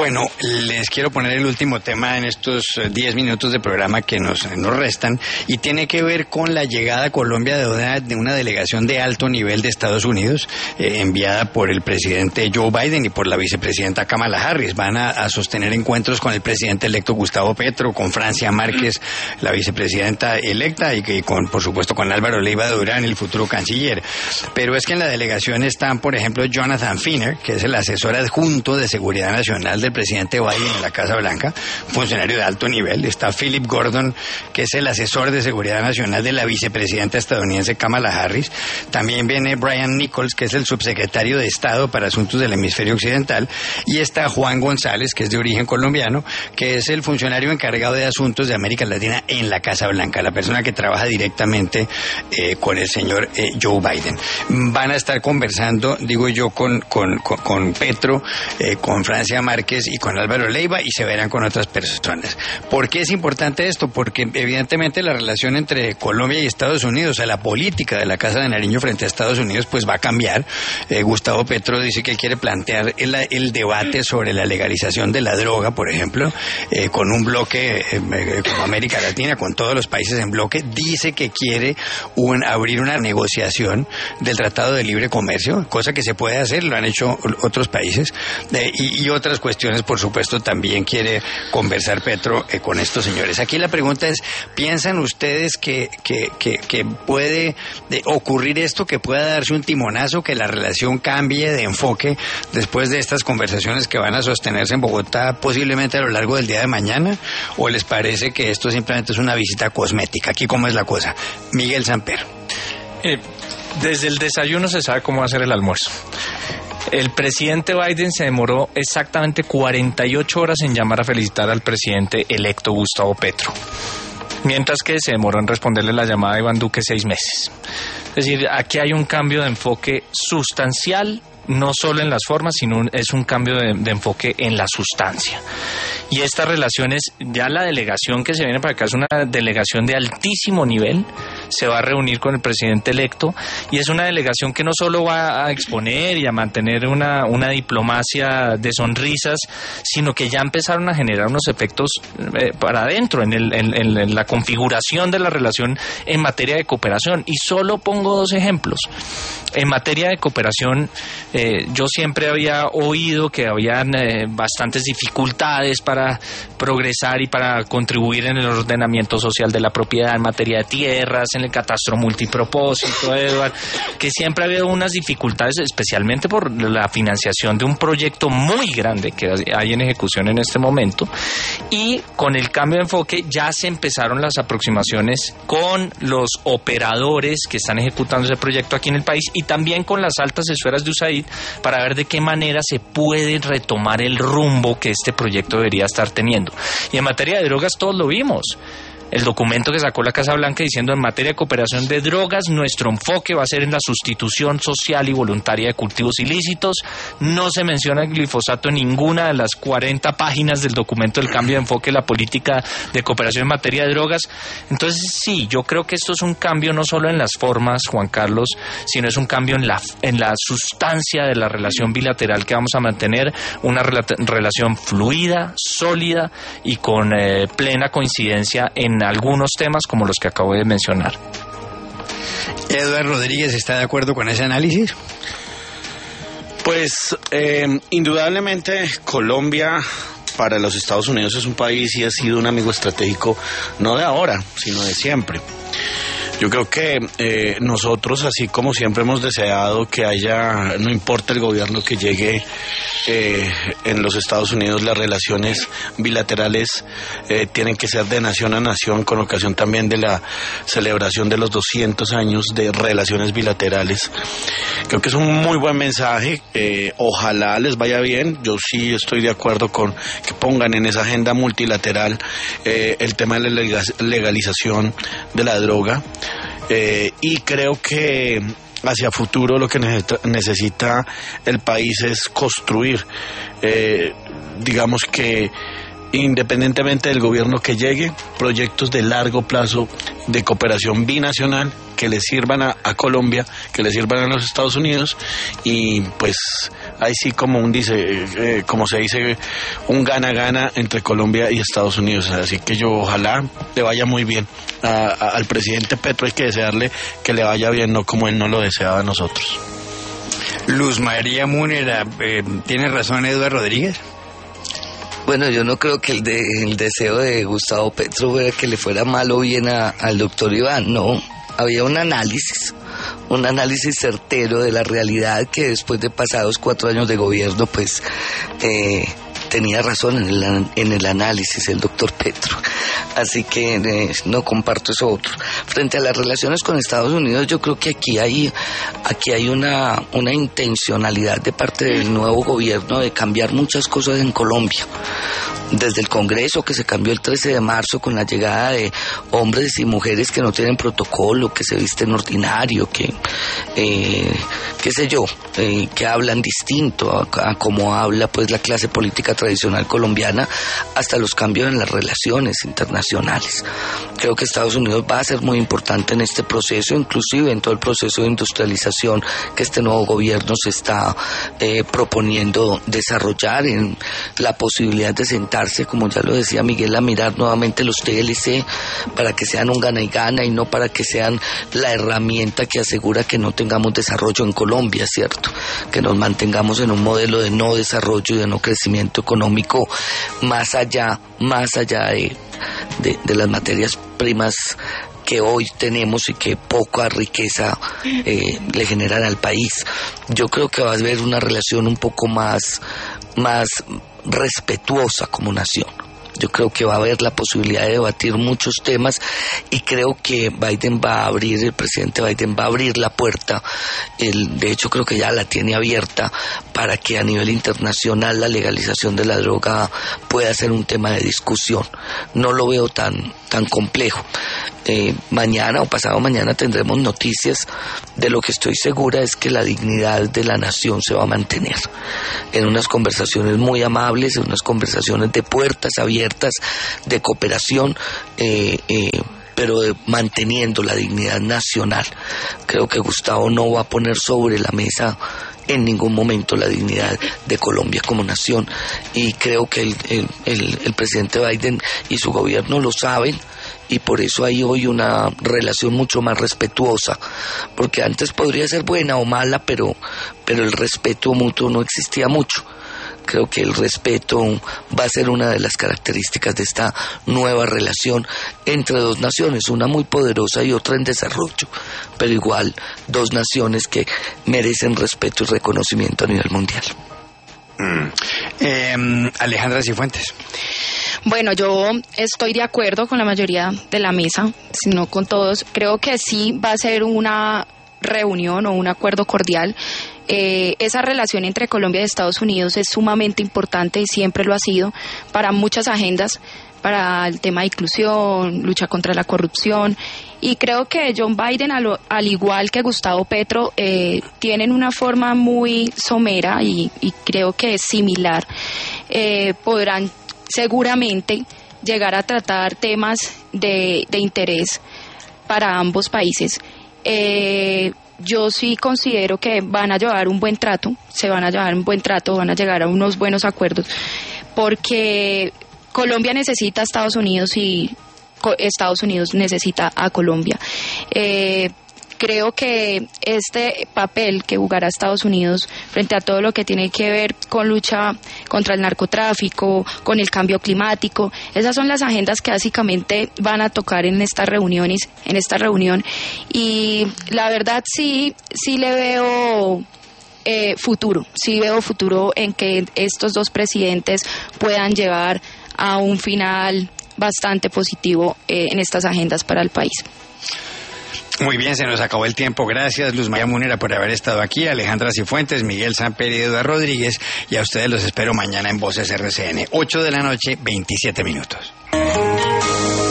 Bueno, les quiero poner el último tema en estos 10 minutos de programa que nos restan, y tiene que ver con la llegada a Colombia de una delegación de alto nivel de Estados Unidos, enviada por el presidente Joe Biden y por la vicepresidenta Kamala Harris. Van a sostener encuentros con el presidente electo Gustavo Petro, con Francia Márquez, la vicepresidenta electa, y por supuesto con Álvaro Leiva Durán, el futuro canciller. Pero es que en la delegación están, por ejemplo, Jonathan Finer, que es el asesor adjunto de Seguridad Nacional del presidente Biden en la Casa Blanca, funcionario de alto nivel. Está Philip Gordon, que es el asesor de Seguridad Nacional de la vicepresidenta estadounidense Kamala Harris. También viene Brian Nichols, que es el subsecretario de Estado para Asuntos del Hemisferio Occidental. Y está Juan González, que es de origen colombiano, que es el funcionario encargado de asuntos de América Latina en la Casa Blanca, la persona que trabaja directamente con el señor Joe Biden. Van a estar conversando, digo yo, con Petro, con Francia Márquez y con Álvaro Leiva, y se verán con otras personas. ¿Por qué es importante esto? Porque evidentemente la relación entre Colombia y Estados Unidos, o sea, la política de la Casa de Nariño frente a Estados Unidos, pues va a cambiar. Gustavo Petro dice que quiere plantear el debate sobre la legalización de la droga, por ejemplo, con un bloque como América Latina, con todos los países en bloque. Dice que quiere abrir una negociación del Tratado de Libre Comercio, cosa que se puede hacer, lo han hecho otros países, y otras cuestiones, por supuesto, también quiere conversar Petro con estos señores. Aquí la pregunta es, ¿piensan ustedes que puede ocurrir esto, que pueda darse un timonazo, que la relación cambie de enfoque después de estas conversaciones que van a sostenerse en Bogotá posiblemente a lo largo del día de mañana? ¿O les parece que esto simplemente es una visita cosmética? Aquí, ¿cómo es la cosa? Miguel Samper. Desde el desayuno se sabe cómo va a ser el almuerzo. El presidente Biden se demoró exactamente 48 horas en llamar a felicitar al presidente electo Gustavo Petro, mientras que se demoró en responderle la llamada de Iván Duque 6 meses. Es decir, aquí hay un cambio de enfoque sustancial, no solo en las formas, sino es un cambio de enfoque en la sustancia. Y estas relaciones, ya la delegación que se viene para acá es una delegación de altísimo nivel, se va a reunir con el presidente electo, y es una delegación que no solo va a exponer y a mantener una diplomacia de sonrisas, sino que ya empezaron a generar unos efectos para adentro, en la configuración de la relación en materia de cooperación. Y solo pongo 2 ejemplos. En materia de cooperación, yo siempre había oído que habían bastantes dificultades para progresar y para contribuir en el ordenamiento social de la propiedad en materia de tierras, en el catastro multipropósito, Eduardo, que siempre ha habido unas dificultades, especialmente por la financiación de un proyecto muy grande que hay en ejecución en este momento. Y con el cambio de enfoque ya se empezaron las aproximaciones con los operadores que están ejecutando ese proyecto aquí en el país, y también con las altas esferas de USAID, para ver de qué manera se puede retomar el rumbo que este proyecto debería estar teniendo. Y en materia de drogas todos lo vimos. El documento que sacó la Casa Blanca diciendo: en materia de cooperación de drogas, nuestro enfoque va a ser en la sustitución social y voluntaria de cultivos ilícitos. No se menciona el glifosato en ninguna de las 40 páginas del documento del cambio de enfoque de la política de cooperación en materia de drogas. Entonces, sí, yo creo que esto es un cambio no solo en las formas, Juan Carlos, sino es un cambio en la sustancia de la relación bilateral que vamos a mantener, una relación fluida, sólida y con plena coincidencia en algunos temas como los que acabo de mencionar. Eduardo Rodríguez, ¿está de acuerdo con ese análisis? Pues indudablemente Colombia para los Estados Unidos es un país y ha sido un amigo estratégico no de ahora, sino de siempre. Yo creo que nosotros, así como siempre hemos deseado que haya, no importa el gobierno que llegue en los Estados Unidos, las relaciones bilaterales tienen que ser de nación a nación, con ocasión también de la celebración de los 200 años de relaciones bilaterales. Creo que es un muy buen mensaje, ojalá les vaya bien. Yo sí estoy de acuerdo con que pongan en esa agenda multilateral el tema de la legalización de la droga. Y creo que hacia futuro lo que necesita el país es construir, digamos que independientemente del gobierno que llegue, proyectos de largo plazo de cooperación binacional que le sirvan a Colombia, que le sirvan a los Estados Unidos, y pues ahí sí como se dice, un gana-gana entre Colombia y Estados Unidos. Así que yo ojalá le vaya muy bien al presidente Petro. Hay que desearle que le vaya bien, no como él no lo deseaba a nosotros. Luz María Múnera, ¿tiene razón Eduardo Rodríguez? Bueno, yo no creo que el deseo de Gustavo Petro fuera que le fuera mal o bien al doctor Iván, no. Había un análisis certero de la realidad que después de pasados 4 años de gobierno, pues tenía razón en el análisis el doctor Petro. Así que no comparto eso otro. Frente a las relaciones con Estados Unidos, yo creo que aquí hay una intencionalidad de parte del nuevo gobierno de cambiar muchas cosas en Colombia. Desde el Congreso, que se cambió el 13 de marzo con la llegada de hombres y mujeres que no tienen protocolo, que se visten ordinario, que hablan distinto a como habla pues la clase política tradicional colombiana, hasta los cambios en las relaciones internacionales. Creo que Estados Unidos va a ser muy importante en este proceso, inclusive en todo el proceso de industrialización que este nuevo gobierno se está proponiendo desarrollar, en la posibilidad de sentarse, como ya lo decía Miguel, a mirar nuevamente los TLC para que sean un gana y gana y no para que sean la herramienta que asegura que no tengamos desarrollo en Colombia, ¿cierto? Que nos mantengamos en un modelo de no desarrollo y de no crecimiento económico más allá de las materias primas que hoy tenemos y que poca riqueza le generan al país. Yo creo que va a haber una relación un poco más respetuosa como nación. Yo creo que va a haber la posibilidad de debatir muchos temas y creo que el presidente Biden va a abrir la puerta, de hecho creo que ya la tiene abierta, para que a nivel internacional la legalización de la droga pueda ser un tema de discusión. No lo veo tan complejo. Mañana o pasado mañana tendremos noticias. De lo que estoy segura es que la dignidad de la nación se va a mantener en unas conversaciones muy amables, en unas conversaciones de puertas abiertas, de cooperación, pero manteniendo la dignidad nacional. Creo que Gustavo no va a poner sobre la mesa en ningún momento la dignidad de Colombia como nación, y creo que el presidente Biden y su gobierno lo saben, y por eso hay hoy una relación mucho más respetuosa, porque antes podría ser buena o mala, pero el respeto mutuo no existía mucho. Creo que el respeto va a ser una de las características de esta nueva relación entre dos naciones, una muy poderosa y otra en desarrollo, pero igual dos naciones que merecen respeto y reconocimiento a nivel mundial. Alejandra Cifuentes. Bueno, yo estoy de acuerdo con la mayoría de la mesa, si no con todos. Creo que sí va a ser una reunión o un acuerdo cordial. Esa relación entre Colombia y Estados Unidos es sumamente importante y siempre lo ha sido para muchas agendas, para el tema de inclusión, lucha contra la corrupción, y creo que John Biden, al igual que Gustavo Petro, tienen una forma muy somera y creo que es similar. Podrán seguramente llegar a tratar temas de interés para ambos países. Yo sí considero que van a llevar un buen trato, van a llegar a unos buenos acuerdos, porque Colombia necesita a Estados Unidos y Estados Unidos necesita a Colombia. Creo que este papel que jugará Estados Unidos frente a todo lo que tiene que ver con lucha contra el narcotráfico, con el cambio climático, esas son las agendas que básicamente van a tocar en esta reunión, y la verdad sí le veo futuro en que estos dos presidentes puedan llevar a un final bastante positivo en estas agendas para el país. Muy bien, se nos acabó el tiempo. Gracias, Luz María Múnera, por haber estado aquí. Alejandra Cifuentes, Miguel Samper y Eduardo Rodríguez. Y a ustedes los espero mañana en Voces RCN, 8 de la noche, 27 minutos.